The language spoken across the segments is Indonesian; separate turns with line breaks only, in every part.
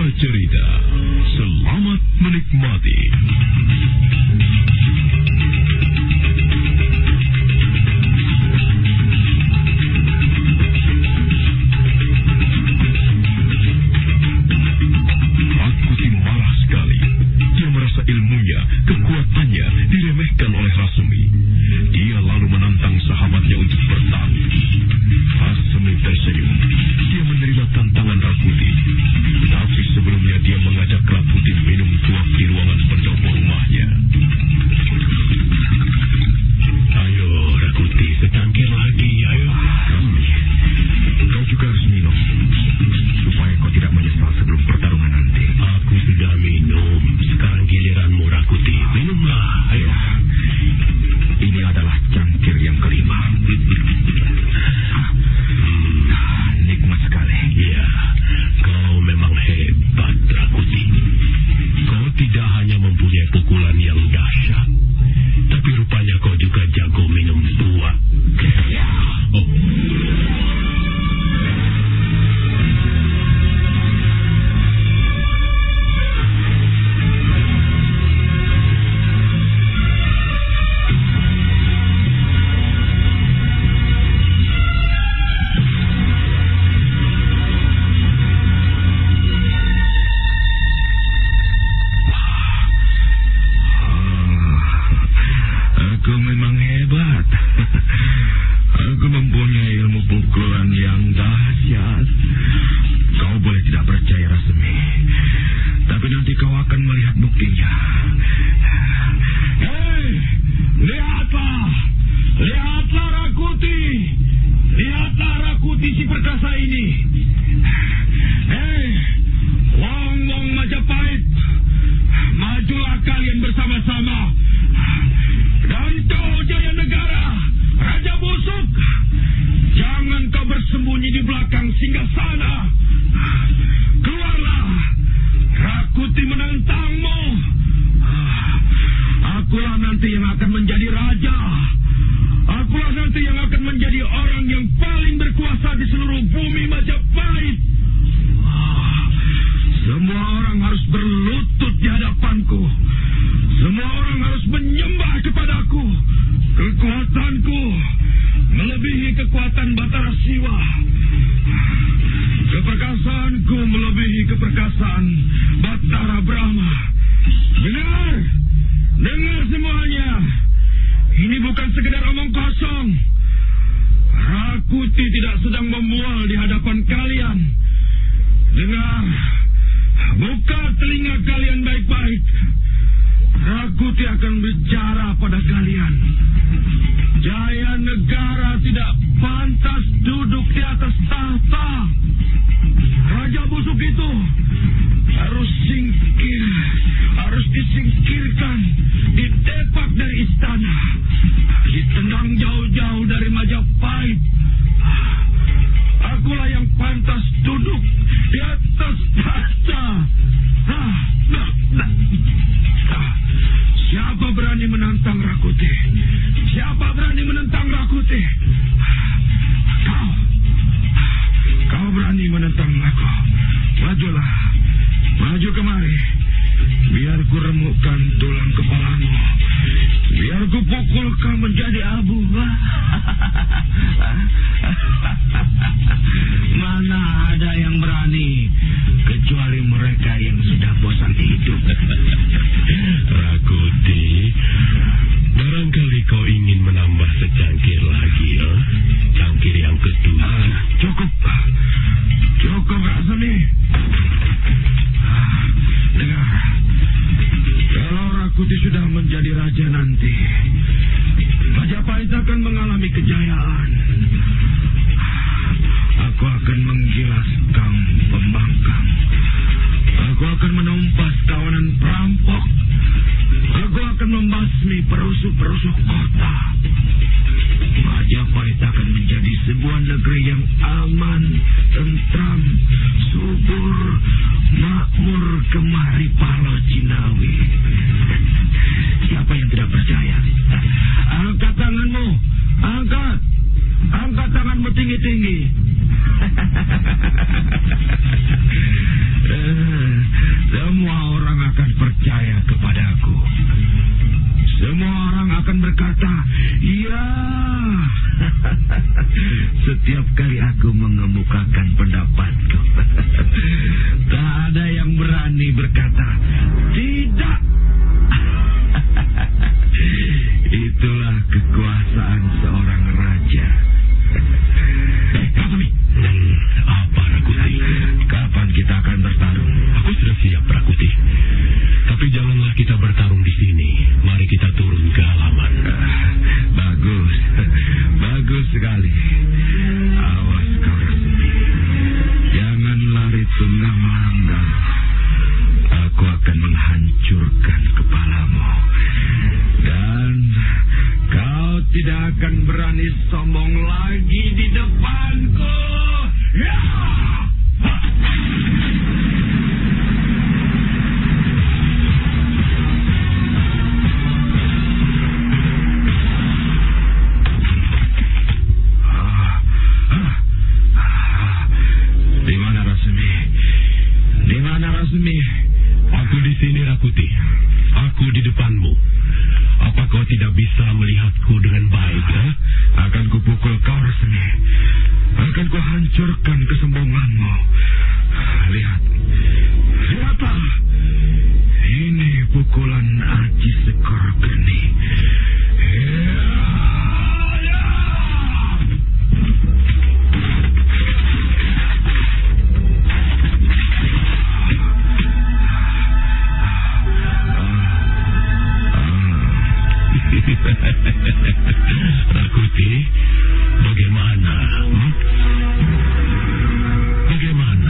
Cerita. Selamat menikmati. Rakuti marah sekali. Dia merasa ilmunya, kekuatannya diremehkan oleh Rasemi. Dia lalu menantang sahabatnya untuk bertanding. Rasemi tersenyum. Dia menerima tantangan Rakuti. Tapi sebelumnya dia mengajak Rakuti minum tuak di ruangan pendopo rumahnya. Ayo Rakuti, secangkir lagi, ayo.
Rasemi, kau juga harus minum, supaya kau tidak menyesal sebelum pertarungan nanti.
Aku sudah minum, sekarang giliranmu Rakuti, minumlah, ayo.
Ini adalah cangkir yang kelima. Nikmat sekali.
Ya, kau memang hebat, Rakuti. Kau tidak hanya mempunyai pukulan yang dahsyat, tapi rupanya kau juga jago minum tuak. Oh.
Aku memang hebat. Aku mempunyai ilmu pukulan yang dahsyat. Kau boleh tidak percaya, Rasemi, tapi nanti kau akan melihat buktinya.
Hei, lihatlah! Lihatlah Rakuti! Lihatlah Rakuti si perkasa ini! Hei, Wong Majapahit! Majulah kalian bersama-sama! Dan kau Jaya Negara, Raja Busuk, jangan kau bersembunyi di belakang singgasana. Keluarlah, Rakuti menentangmu. Akulah nanti yang akan menjadi raja. Akulah nanti yang akan menjadi orang yang paling berkuasa di seluruh bumi Majapahit. Semua orang harus berlutut di hadapanku. Semua orang harus menyembah kepadaku. Kekuatanku melebihi kekuatan Batara Siwa. Keperkasaanku melebihi keperkasaan Batara Brahma. Dengar semuanya. Ini bukan sekedar omong kosong. Rakuti tidak sedang memual di hadapan kalian. Dengar, buka telinga kalian baik-baik. Rakuti akan bicara pada kalian. Jaya Negara tidak pantas duduk di atas tahta. Raja Busuk itu harus disingkirkan, ditepak dari istana, ditendang jauh-jauh dari Majapahit. Akulah yang pantas duduk di atas tahta. Siapa berani menantang Rakuti? Siapa berani menentang Rakuti? Kau berani menentang aku. Majulah. Maju kemari. Biar ku remukkan tulang kepalamu. Biar ku pukul kau menjadi abu.
Mana ada yang berani kecuali mereka yang sudah bosan hidup.
Rakuti, barangkali kau ingin menambah secangkir lagi, cangkir yang kedua.
Cukup Rasemi. Dengar, kalau Rakuti sudah menjadi raja nanti, Majapahit akan mengalami kejayaan. Aku akan menggilas kaum pembangkang. Aku akan menumpas kawanan perampok. Aku akan membasuh Ya, setiap kali aku mengemukakan pendapatku, tak ada yang berani berkata tidak. Itulah kekuasaan seorang raja.
Rasmi, apa Rakuti?
Kapan kita akan bertarung?
Aku sudah siap, Rakuti. Tapi janganlah kita bertarung di sini. Mari kita turun ke halaman.
Bagus, bagus sekali. Awas kau, Rasmi. Jangan lari tunggang langgang. Aku akan menghancurkan kepalamu. Dan kau tidak akan berani sombong lagi di depanku. Ya! Di mana Rasmi? Di mana Rasmi?
Aku di sini, Rakuti. Aku di depanmu. Apa kau tidak bisa melihatku dengan baik?
Akan kupukul kau, Rasmi. Akan kuhancurkan kesombonganmu. Lihat. Lihatlah. Ini pukulan Aji Sekor Geni.
Rakuti, bagaimana? Bagaimana?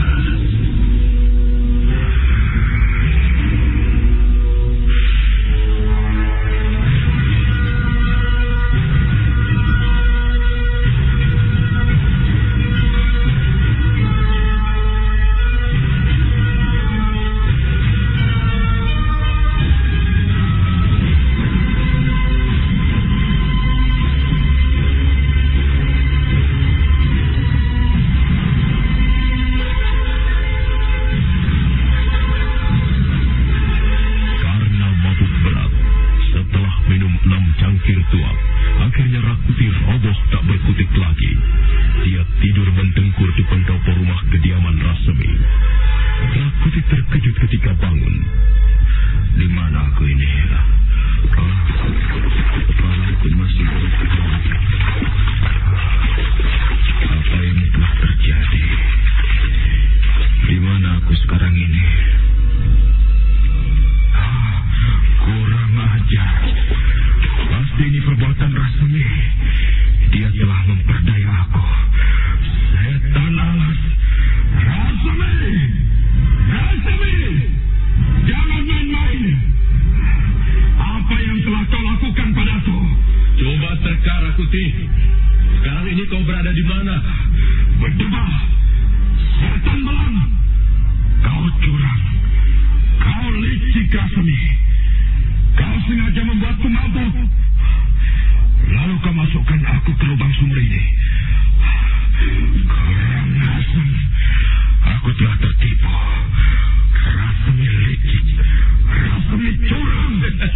Akhirnya Rakuti roboh tak berkutik lagi. Dia tidur mendengkur di pendopo rumah kediaman Rasmi. Rakuti terkejut ketika bangun.
Di mana aku ini? Kepalaku masih bergerak. Apa yang telah terjadi? Di mana aku sekarang ini? Kurang ajar. Pasti ini perbuatan Rasmi. Dia telah memperdaya aku. Setan alas. Rasmi! Rasmi! Jangan main-main. Apa yang telah kau lakukan padaku?
Coba teka, Rakuti. Sekarang ini kau berada di mana?
Berdebah. Setan belang. Kau curang. Kau licik, Rasmi. Kau sengaja membuatku mabuk. Lalu kau masukkan aku ke lubang sumur ini. Kurang asem. Aku telah tertipu. Rasmi licik. Rasmi curang.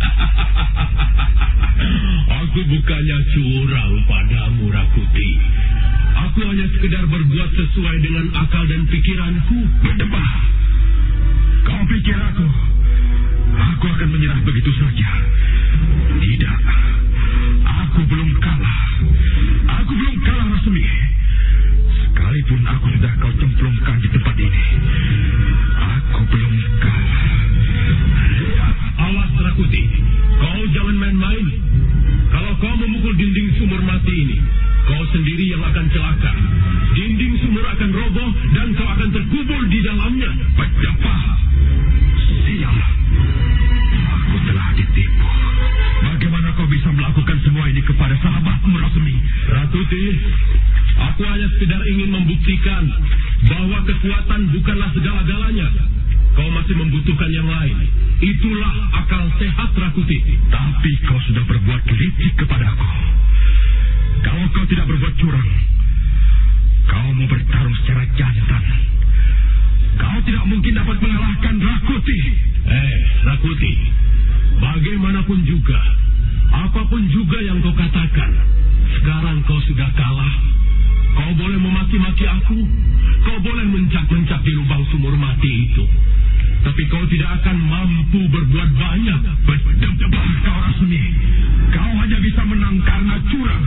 Aku bukannya curang padamu, Rakuti. Aku hanya sekedar berbuat sesuai dengan akal dan pikiranku.
Berdebah. Kau pikir aku akan menyerah begitu saja? Tidak. Aku belum kalah. Aku belum kalah, Rasmi. Sekalipun aku sudah kau cemplungkan di tempat ini, aku belum kalah. Lihat.
Awas, Rakuti. Kau jangan main-main. Kalau kau memukul dinding sumur mati ini, kau sendiri yang akan celaka. Dinding sumur akan roboh dan kau akan terkubur di dalamnya.
Berdebah. Sial. Aku telah ditipu. Bagaimana kau bisa melakukan semua ini kepada sahabatmu, Rasmi?
Rakuti, aku hanya sekedar ingin membuktikan bahwa kekuatan bukanlah segala-galanya. Kau masih membutuhkan yang lain. Itulah akal sehat, Rakuti.
Tapi kau sudah berbuat licik kepadaku. Kalau kau tidak berbuat curang, kau mau bertarung secara jantan. Kau tidak mungkin dapat mengalahkan Rakuti.
Rakuti, bagaimanapun juga, apapun juga yang kau katakan, seperti itu. Tapi kau tidak akan mampu berbuat banyak.
Berdebah kau, Rasmi. Kau hanya bisa menang karena curang.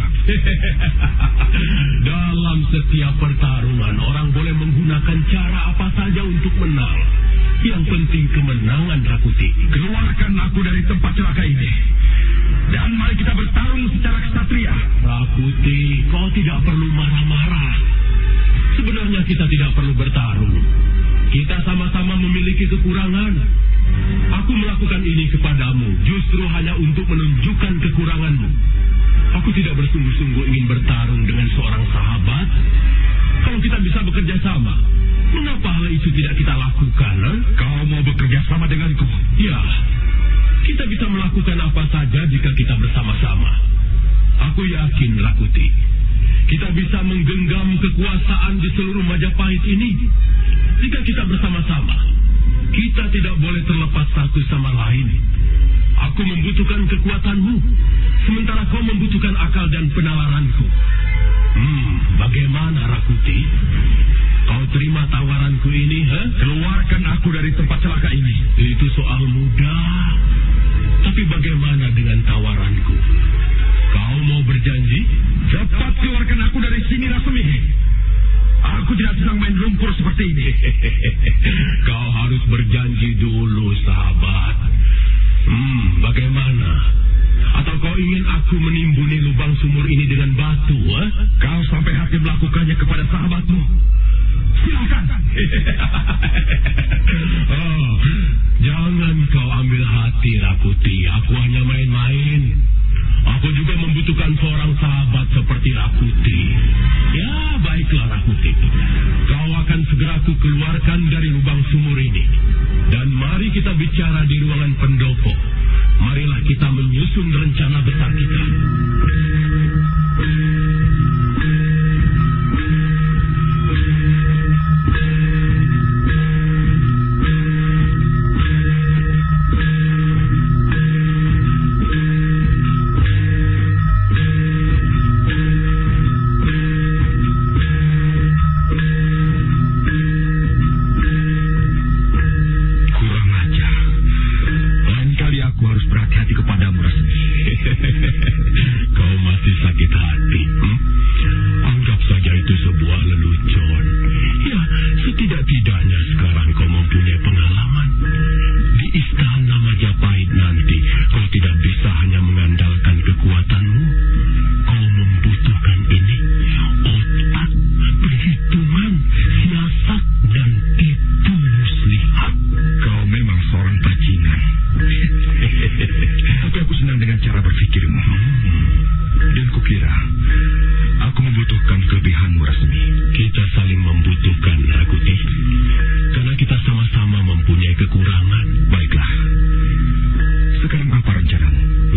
Dalam setiap pertarungan, orang boleh menggunakan cara apa saja untuk menang. Yang penting kemenangan, Rakuti.
Keluarkan aku dari tempat celaka ini. Dan mari kita bertarung secara kesatria.
Rakuti, kau tidak perlu marah-marah. Sebenarnya kita tidak perlu bertarung. Kita sama-sama memiliki kekurangan. Aku melakukan ini kepadamu justru hanya untuk menunjukkan kekuranganmu. Aku tidak bersungguh-sungguh ingin bertarung dengan seorang sahabat. Kalau kita bisa bekerja sama, mengapa hal itu tidak kita lakukan?
Kau mau bekerja sama denganku?
Ya, kita bisa melakukan apa saja jika kita bersama-sama. Aku yakin, Rakuti, kita bisa menggenggam kekuasaan di seluruh Majapahit ini. Jika kita bersama-sama, kita tidak boleh terlepas satu sama lain. Aku membutuhkan kekuatanmu, sementara kau membutuhkan akal dan penalaranku. Bagaimana, Rakuti? Kau terima tawaranku ini,
Keluarkan aku dari tempat celaka ini.
Itu soal mudah. Tapi bagaimana dengan tawaranku? Kau mau berjanji?
Cepat keluarkan aku dari sini, Rasmi. Aku tidak sedang main lumpur seperti ini.
Kau harus berjanji dulu, sahabat. Bagaimana? Atau kau ingin aku menimbuni lubang sumur ini dengan batu?
Kau sampai hati melakukannya kepada sahabatmu. Silakan.
Jangan kau ambil hati, Rakuti. Aku hanya main-main. Aku juga membutuhkan seorang sahabat seperti Rakuti. Ya, baiklah, Rakuti. Kau akan segera aku keluarkan dari lubang sumur ini. Dan mari kita bicara di ruangan pendopo. Marilah kita menyusun rencana besar kita. Kau masih sakit hati. Anggap saja itu sebuah lelucon. Ya, setidak-tidaknya sekarang kau mempunyai pengalaman. Di istana Majapahit nanti, kau tidak bisa hanya mengandalkan kekuatanmu. Kau membutuhkan ini: otak, perhitungan, siasat, dan tipu muslihat.
Kau memang seorang bajingan. Tapi aku senang dengan cara berpikirmu. Dan kukira aku membutuhkan kelebihanmu, Rasmi.
Kita saling membutuhkan, Rakuti. Karena kita sama-sama mempunyai kekurangan.
Baiklah. Sekarang apa rencanamu?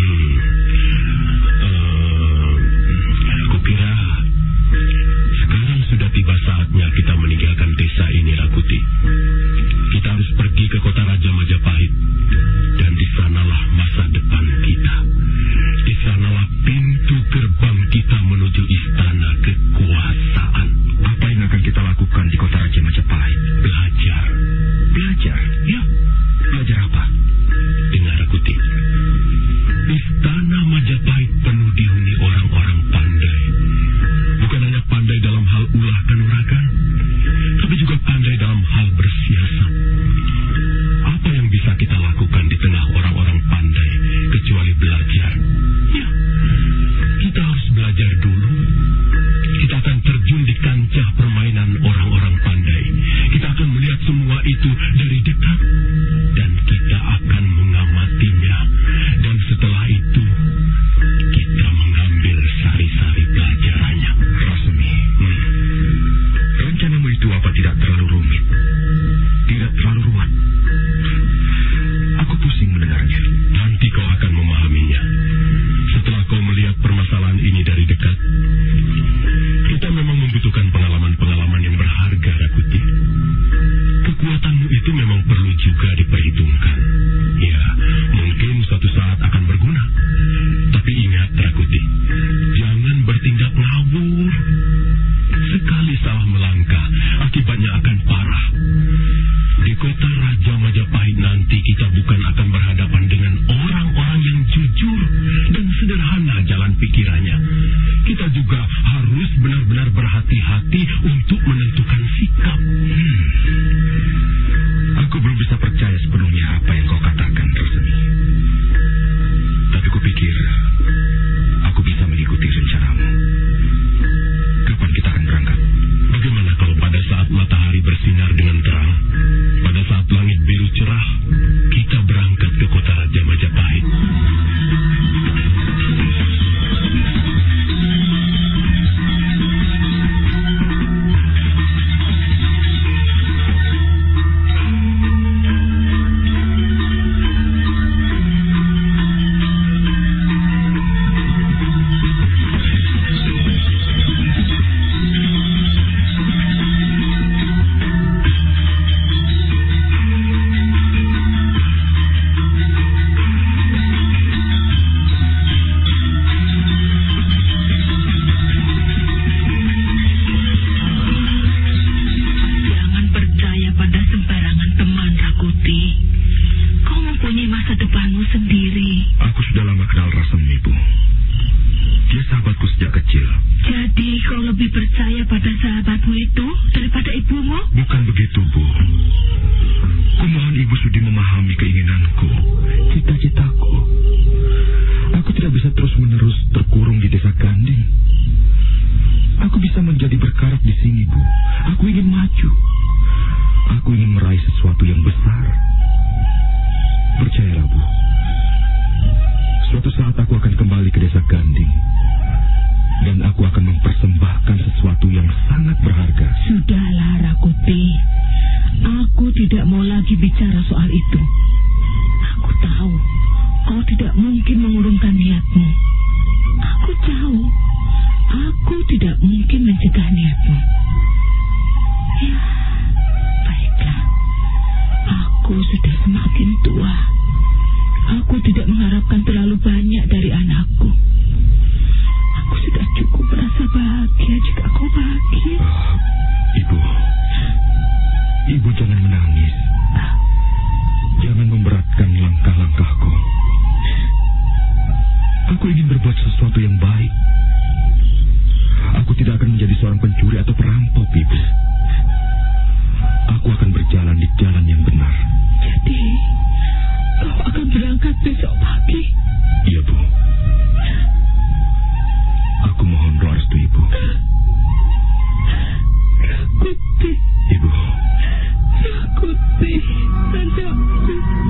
Aku kira sekarang sudah tiba saatnya kita meninggalkan desa ini, Rakuti. Kita harus pergi ke kota Raja Majapahit. Dan di sanalah masa depan kita. Di sanalah pintu gerbang kita menuju istana kekuasaan.
Apa yang akan kita lakukan di kota Raja Majapahit?
Belajar.
Belajar?
Ya.
Belajar apa?
Dengar, Rakuti. Istana Majapahit penuh dihuni orang-orang pandai. Bukan hanya pandai dalam hal ulah kanuragan, tapi juga pandai dalam hal bersiasat. Apa yang bisa kita lakukan di tengah orang-orang pandai kecuali belajar? Ya, kita harus belajar dulu. Kita akan terjun di kancah permainan orang-orang pandai. Kita akan melihat semua itu dari dekat. Dan kita akan mengamatinya. Dan setelah itu, kita mengambil sari-sari pelajarannya.
Rasmi, rencanamu itu apa tidak terlalu rumit? Tidak terlalu ruwet? Aku pusing mendengarnya.
Nanti kau akan memahaminya. Setelah kau melihat permasalahan ini dari dekat, kita memang membutuhkan pengalaman-pengalaman yang berharga, Rakuti. Kekuatanmu itu memang perlu juga diperhitungkan. Ya, mungkin suatu saat akan berguna. Tapi ingat, Rakuti, jangan bertindak ngawur. Sekali salah melangkah, akibatnya akan parah. Di
ingin meraih sesuatu yang besar. Percayalah, Bu. Suatu saat aku akan kembali ke desa Ganding. Dan aku akan mempersembahkan sesuatu yang sangat berharga.
Sudahlah, Rakuti. Aku tidak mau lagi bicara soal itu. Aku tahu kau tidak mungkin mengurungkan niatmu. Aku tahu aku tidak mungkin mencegah niatmu. Ya, baiklah. Aku sudah semakin tua. Aku tidak mengharapkan terlalu banyak dari anakku. Aku sudah cukup merasa bahagia jika kau bahagia.
Ibu. Ibu jangan menangis. Jangan memberatkan langkah-langkahku. Aku ingin berbuat sesuatu yang baik. Aku tidak akan menjadi seorang pencuri atau perampok, Ibu. Aku akan berjalan di jalan yang benar.
Jadi, kau akan berangkat besok pagi?
Iya, Bu. Aku mohon doa restu Ibu.
Rakuti.
Ibu.
Rakuti. Anakku.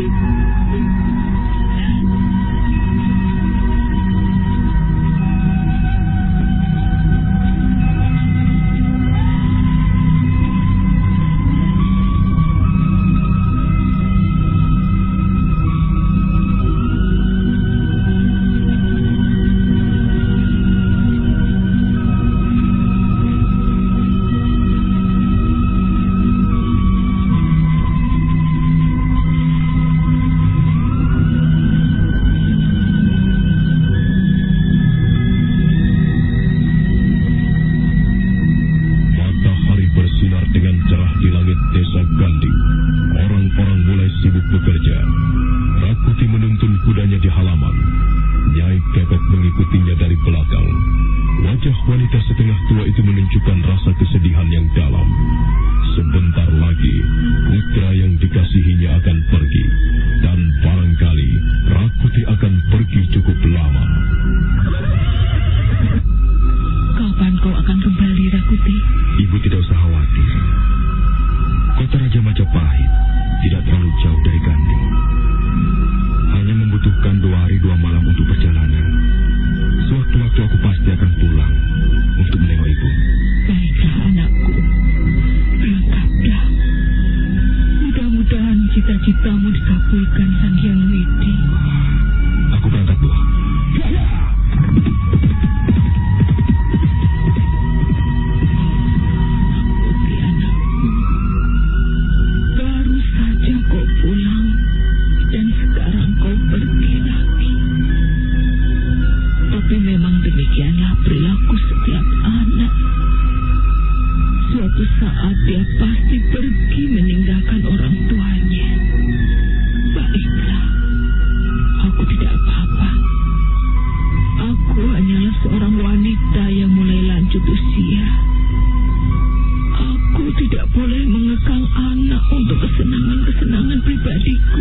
Cita-citamu dikabulkan Sang Hyang Widi.
Aku berangkat, Bu.
Putri anakku, baru saja kau pulang dan sekarang kau pergi lagi. Tapi memang demikianlah perilaku setiap anak. Suatu saat dia pasti pergi meninggalkan orang tuanya. Baiklah, aku tidak apa-apa. Aku hanyalah seorang wanita yang mulai lanjut usia. Aku tidak boleh mengekang anak untuk kesenangan-kesenangan pribadiku.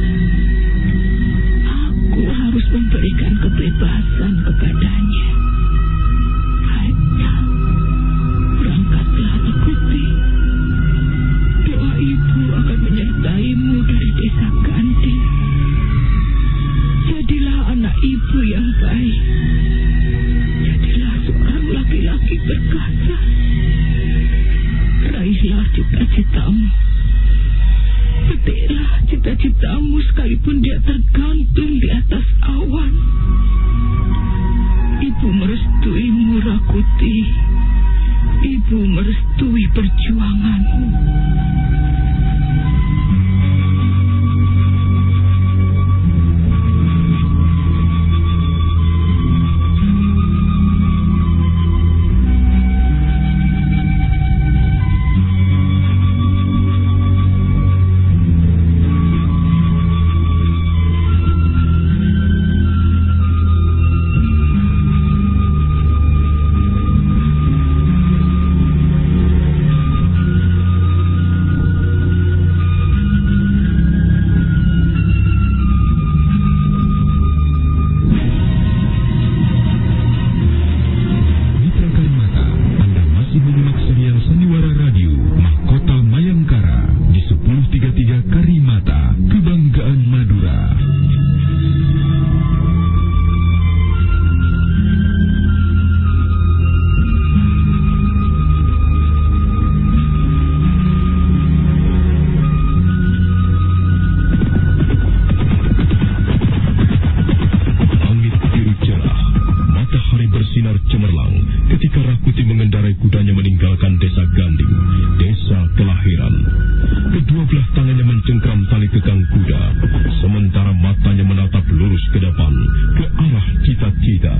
Aku harus memberikan kebebasan kepadanya. Baiklah, berangkatlah Rakuti. Doa ibu akan menyertaimu dari desa Ganding. Jadilah anak ibu yang baik. Jadilah seorang laki-laki berkaca. Raihlah cita-citamu. Petiklah cita-citamu sekalipun dia tergantung di atas awan. Ibu merestuimu, Rakuti. Ibu merestui perjuanganmu.
Karimata, kebanggaan Madura. Langit biru cerah, matahari bersinar cemerlang ketika Rakuti mengendarai kudanya meninggalkan desa Ganding, desa kelahiran. Kedua belah tangannya mencengkram tali kekang kuda, sementara matanya menatap lurus ke depan, ke arah cita-cita.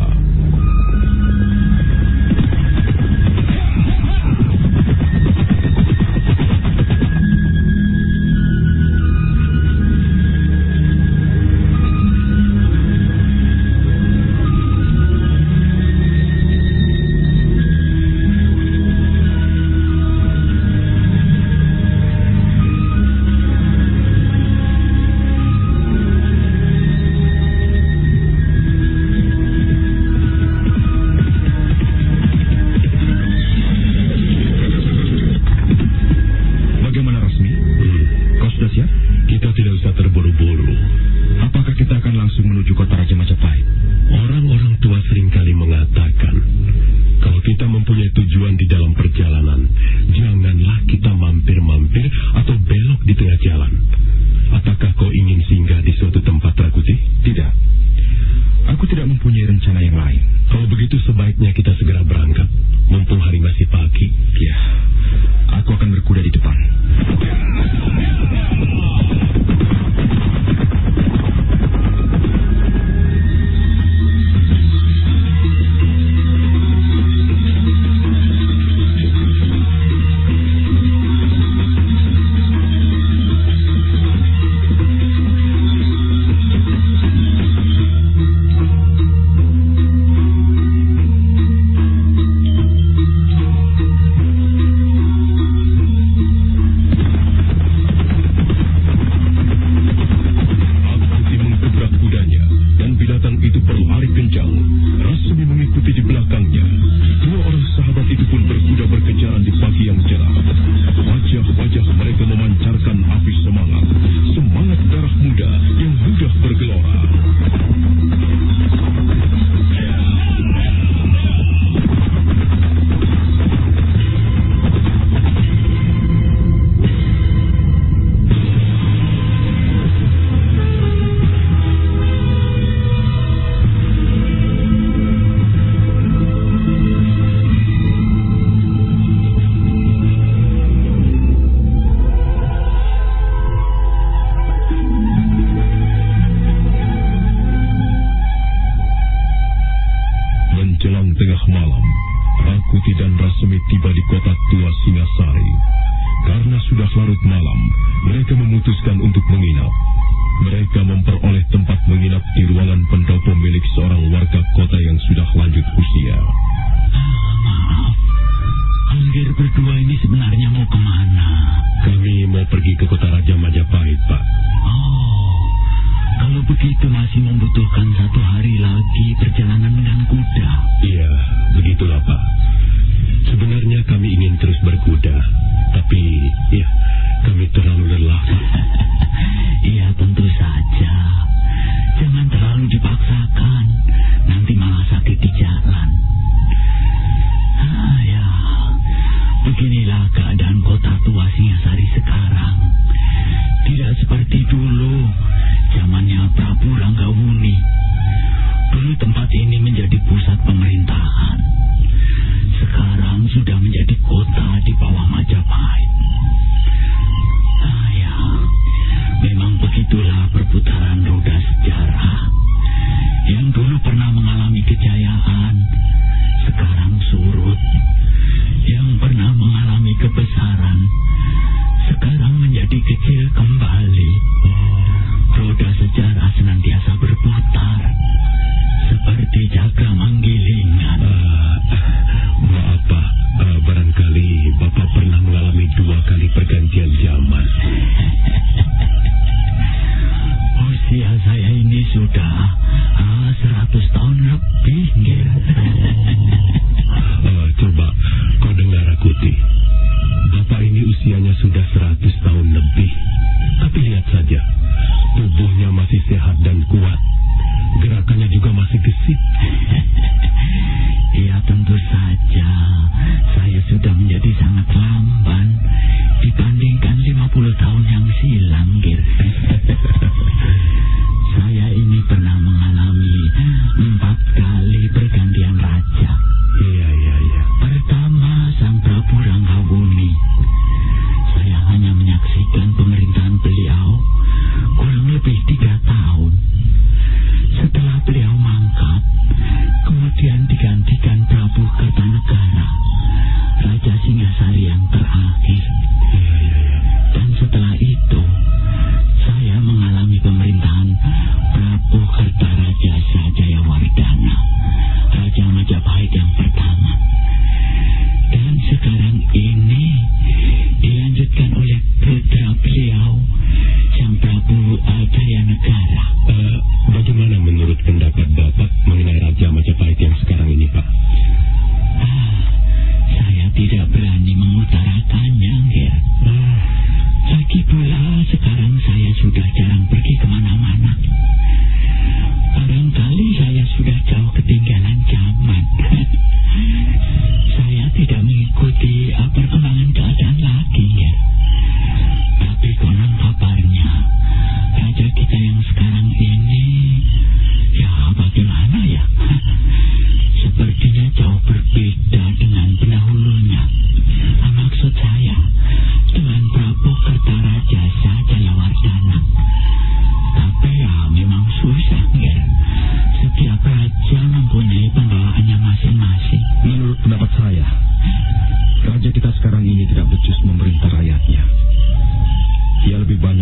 Bapak ini usianya sudah 100 tahun lebih. Tapi lihat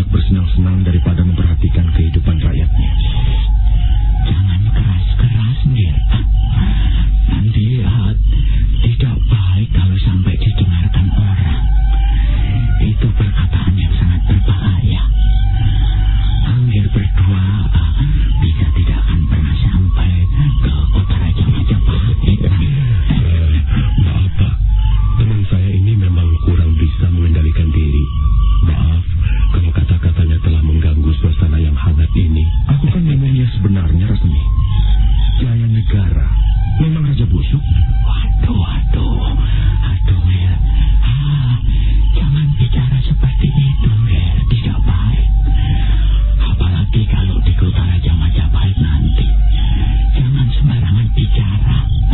bersenang-senang daripada memperhatikan kehidupan rakyatnya.
Jangan keras-keras, Ngir. Nanti tidak baik kalau sampai didengarkan orang. Itu perkataan yang sangat berbahaya. Anggir berdua bisa tidak akan pernah sampai ke kota Raja Majapahit.
Maaf, Pak. Teman saya ini memang kurang bisa mengendalikan diri. Maaf kalau kata-katanya telah mengganggu suasana yang hangat ini.
Aku kan ngomongnya sebenarnya, Rasmi. Jaya Negara memang raja busuk.
Waduh, Ngir. Jangan bicara seperti itu, Ngir. Tidak baik. Apalagi kalau di kota Raja Majapahit nanti. Jangan sembarangan bicara.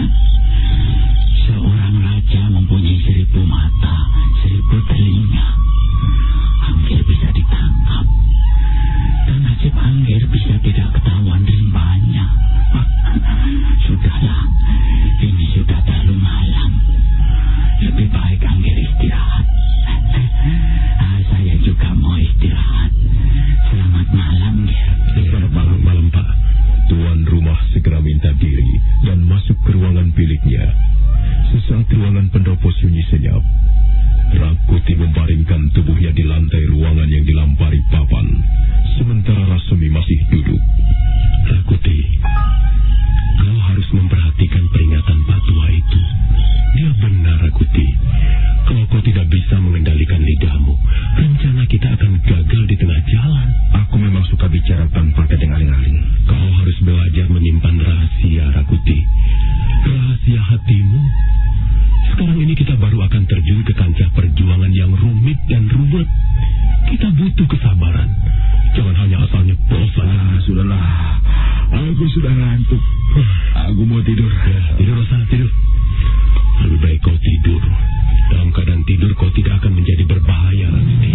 Seorang raja mempunyai 1000 mata, 1000 telinga. Anggir bisa ditangkap. Dan nasib Anggir bisa tidak ketahuan rimbanya. Sudahlah, ini sudah terlalu malam. Lebih baik Anggir istirahat. Saya juga mau istirahat. Selamat malam, Ngir.
Selamat malam, Pak. Tuan rumah segera minta diri dan masuk ke ruangan biliknya. Sesaat ruangan pendopo sunyi senyap. Rakuti membaringkan tubuhnya di lantai ruangan yang dilampari papan, sementara Rasmi masih duduk. Rakuti, kau harus memperhatikan peringatan Pak Tua itu. Dia benar, Rakuti. Kalau kau tidak bisa mengendalikan lidahmu, rencana kita akan gagal di tengah jalan.
Aku memang suka bicara tanpa kedeng-aling-aling.
Kau harus belajar menyimpan rahasia, Rakuti. Rahasia hatimu. Sekarang ini kita baru akan terjun ke kancah perjuangan yang rumit dan ruwet. Kita butuh kesabaran. Jangan hanya asal nyeplos saja.
Sudahlah. Aku sudah ngantuk. Aku mau tidur.
Ya, tidur, Rasa, tidur. Lebih baik kau tidur. Dalam keadaan tidur kau tidak akan menjadi berbahaya, Rasti.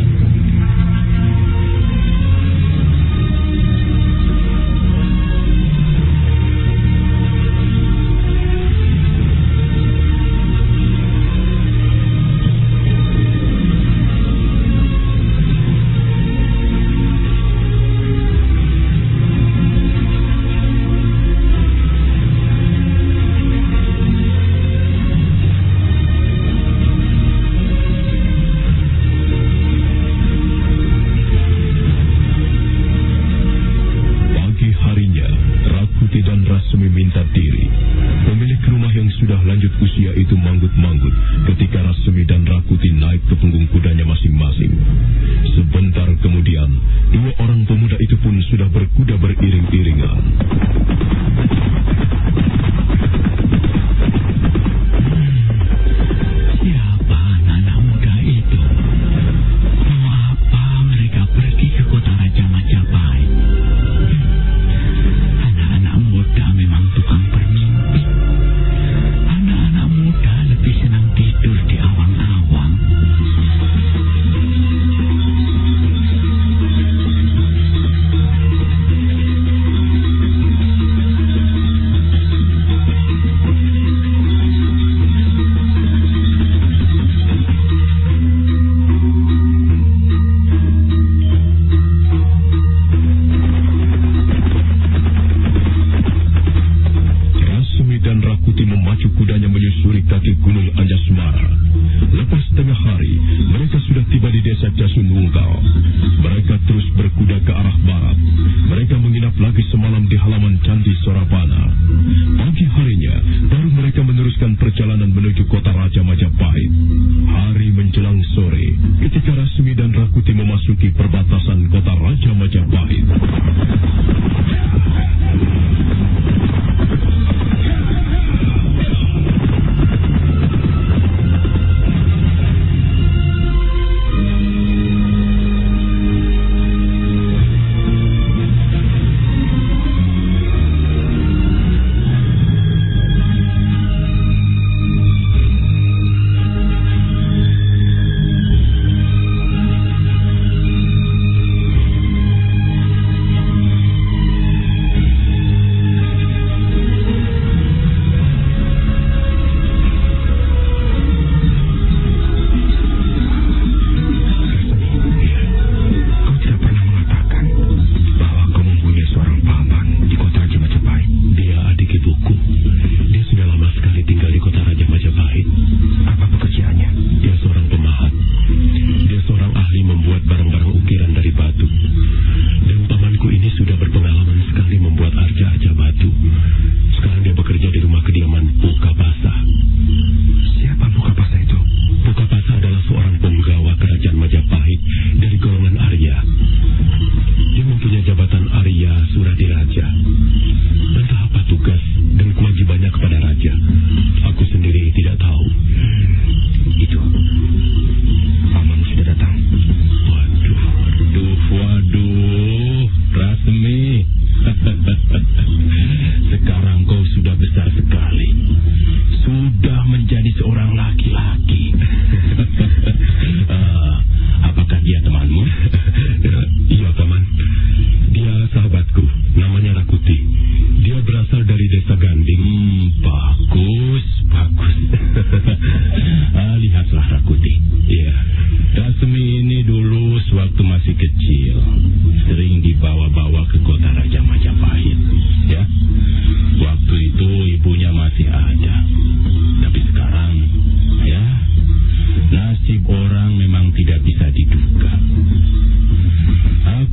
Usia itu manggut-manggut ketika Rasmi dan Rakuti naik ke punggung kudanya masing-masing. Sebentar kemudian, 2 orang pemuda itu pun sudah berkuda beriring-iringan.
Siapa anak muda itu? Mau apa mereka pergi ke kota Raja Majapahit? Anak-anak muda memang tukang bermimpi. Anak-anak muda lebih senang tidur di awang-awang.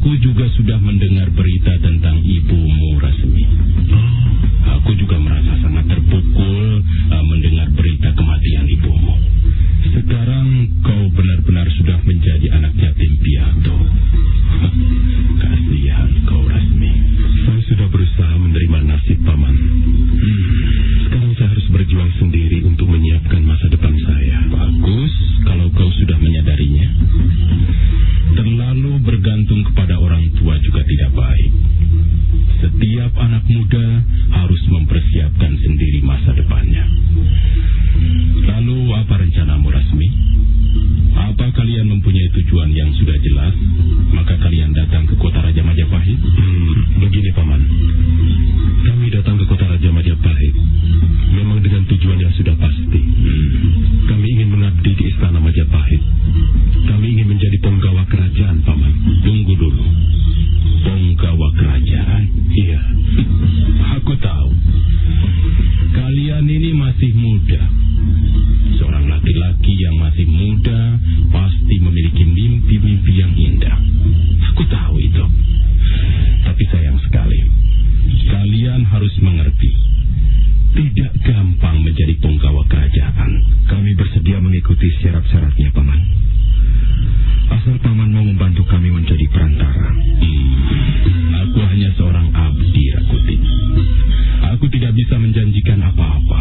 Aku juga sudah mendengar berita tentang ibumu, Rasmi. Aku juga merasa sangat terpukul mendengar berita kematian ibumu. Sekarang kau benar-benar sudah menjadi anak yatim piatu. Kasihan kau, Rasmi.
Saya sudah berusaha menerima nasib, Paman. Sekarang saya harus berjuang sendiri untuk menyiapkan masa depan saya.
Bagus kalau kau sudah menyadarinya. Terlalu bergantung kepada orang tua juga tidak baik. Setiap anak muda harus mempersiapkan sendiri masa depannya. Lalu apa rencanamu, Rasmi? Apa kalian mempunyai tujuan yang sudah jelas, maka kalian datang ke kota Raja Majapahit?
Begini, Paman. Kami datang ke kota Raja Majapahit memang dengan tujuan yang sudah pasti. Kami ingin mengabdi di istana Majapahit. Kami ingin menjadi penggawa kerajaan, Paman.
Tunggu dulu. Penggawa kerajaan?
Iya.
Aku tahu. Kalian ini masih muda. Seorang laki-laki yang masih muda pasti memiliki mimpi-mimpi yang indah. Aku tahu itu. Tapi sayang sekali, kalian harus mengerti. Tidak gampang menjadi penggawa kerajaan.
Kami bersedia mengikuti syarat-syaratnya, Paman. Asal Paman mau membantu kami menjadi perantara.
Aku hanya seorang abdi, Rakuti. Aku tidak bisa menjanjikan apa-apa.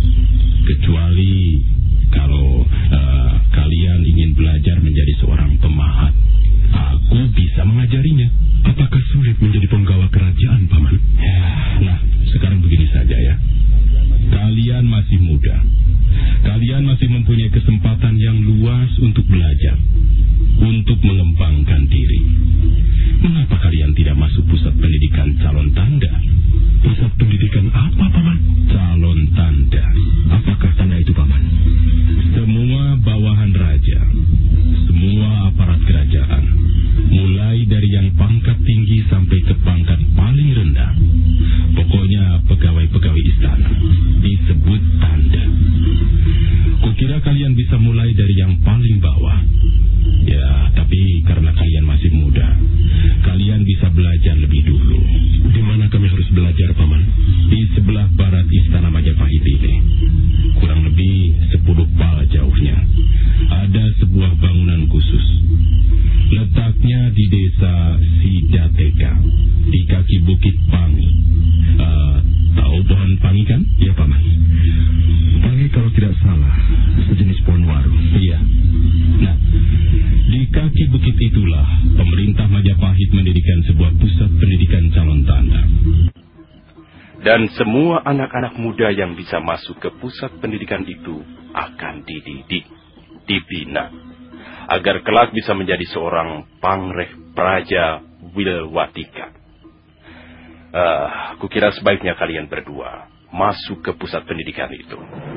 Kecuali kalau kalian ingin belajar menjadi seorang pemahat. Aku bisa mengajarinya.
Apakah sulit menjadi penggawa kerajaan, Paman?
Nah, sekarang begini saja ya. Kalian masih muda. Kalian masih mempunyai kesempatan yang luas untuk belajar, untuk mengembangkan diri. Mengapa kalian tidak masuk pusat pendidikan calon tanda?
Pusat pendidikan apa, Paman?
Calon tanda.
Apakah tanda itu, Paman?
Semua bawahan raja, semua aparat kerajaan, mulai dari yang pangkat tinggi sampai ke pangkat paling rendah. Pokoknya pegawai-pegawai istana disebut tanda. Kukira kalian bisa mulai dari yang paling bawah. Ya, tapi karena kalian masih muda, kalian bisa belajar lebih dulu.
Di mana kami harus belajar, Paman?
Di sebelah barat istana Majapahit ini. Kurang lebih 10 pal jauhnya. Ada sebuah bangunan khusus. Letaknya di desa Sidateka, di kaki Bukit Pangi. Tahu pohon pangi kan?
Ya, Paman. Pangi kalau tidak salah sejenis pohon waru.
Iya. Nah, di kaki bukit itulah pemerintah Majapahit mendirikan sebuah pusat pendidikan calon tanda. Dan semua anak-anak muda yang bisa masuk ke pusat pendidikan itu akan dididik, dibina, agar kelak bisa menjadi seorang pangreh praja Wilwatika. Kukira sebaiknya kalian berdua masuk ke pusat pendidikan itu.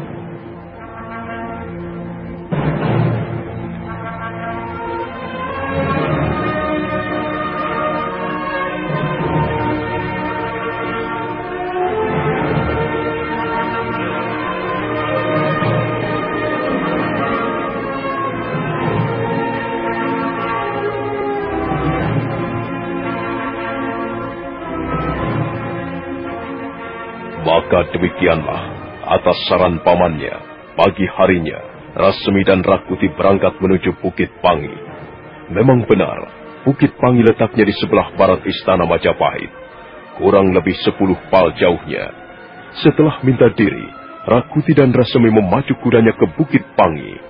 Maka demikianlah, atas saran pamannya, pagi harinya, Rasmi dan Rakuti berangkat menuju Bukit Pangi. Memang benar, Bukit Pangi letaknya di sebelah barat istana Majapahit, kurang lebih 10 pal jauhnya. Setelah minta diri, Rakuti dan Rasmi memacu kudanya ke Bukit Pangi.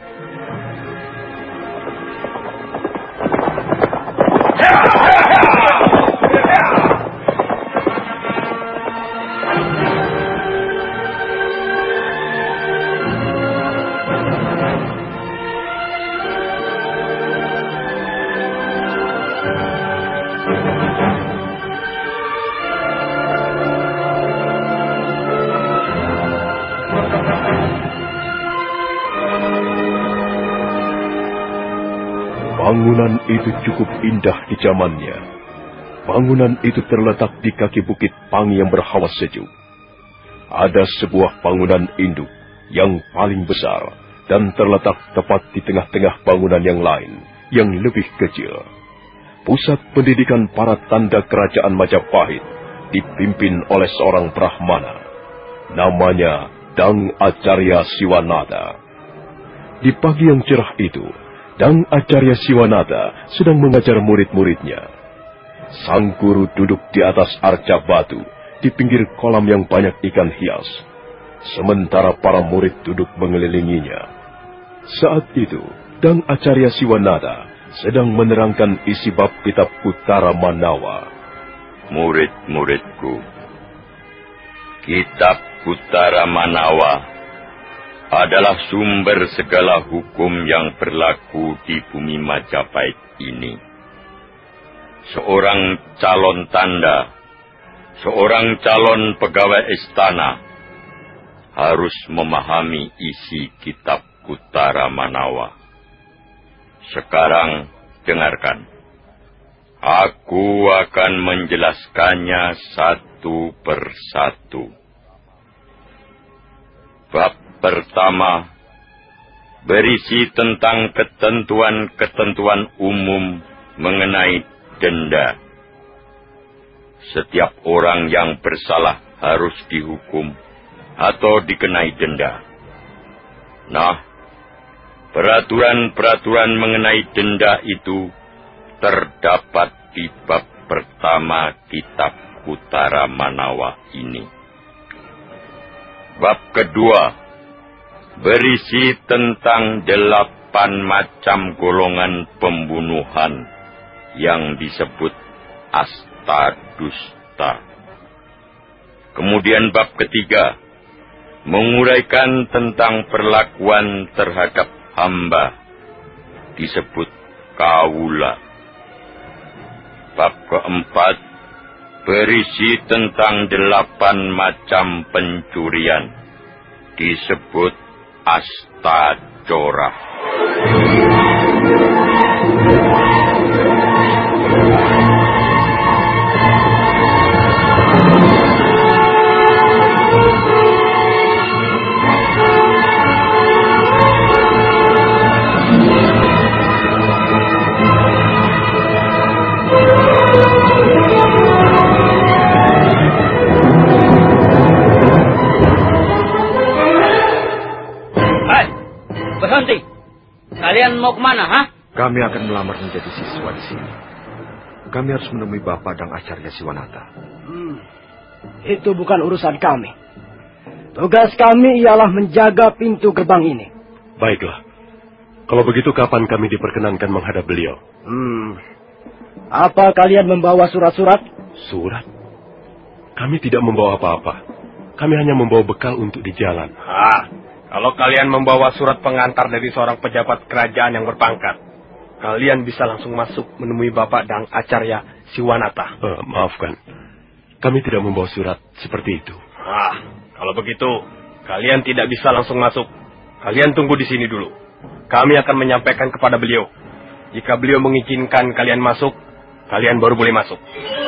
Bangunan itu cukup indah di zamannya. Bangunan itu terletak di kaki Bukit Pangi yang berhawa sejuk. Ada sebuah bangunan induk yang paling besar dan terletak tepat di tengah-tengah bangunan yang lain yang lebih kecil. pusat pendidikan para tanda kerajaan Majapahit dipimpin oleh seorang Brahmana. Namanya Dang Acarya Siwanata. Di pagi yang cerah itu, Dang Acarya Siwanata sedang mengajar murid-muridnya. Sang guru duduk di atas arca batu di pinggir kolam yang banyak ikan hias, sementara para murid duduk mengelilinginya. Saat itu, Dang Acarya Siwanata sedang menerangkan isi bab kitab Kuttara Manawa.
Murid-muridku, kitab Kuttara Manawa adalah sumber segala hukum yang berlaku di bumi Majapahit ini. Seorang calon tanda, seorang calon pegawai istana harus memahami isi kitab Kuttara Manawa. Sekarang dengarkan. Aku akan menjelaskannya satu persatu. Bab pertama berisi tentang ketentuan-ketentuan umum mengenai denda. Setiap orang yang bersalah harus dihukum atau dikenai denda. Nah, peraturan-peraturan mengenai denda itu terdapat di bab pertama kitab Kuttara Manawa ini. Bab kedua berisi tentang 8 macam golongan pembunuhan yang disebut asta-dusta. Kemudian bab ketiga menguraikan tentang perlakuan terhadap hamba, disebut kawula. Bab keempat berisi tentang 8 macam pencurian, disebut astacora.
Berhenti. Kalian mau kemana, ha?
Kami akan melamar menjadi siswa di sini. Kami harus menemui Bapak Dang Acarya Siwanata.
Itu bukan urusan kami. Tugas kami ialah menjaga pintu gerbang ini.
Baiklah. Kalau begitu kapan kami diperkenankan menghadap beliau?
Apa kalian membawa surat-surat?
Surat? Kami tidak membawa apa-apa. Kami hanya membawa bekal untuk di jalan.
Kalau kalian membawa surat pengantar dari seorang pejabat kerajaan yang berpangkat, kalian bisa langsung masuk menemui Bapak Dang Acarya Siwanata.
Maafkan. Kami tidak membawa surat seperti itu.
Kalau begitu, kalian tidak bisa langsung masuk. Kalian tunggu di sini dulu. Kami akan menyampaikan kepada beliau. Jika beliau mengizinkan kalian masuk, kalian baru boleh masuk.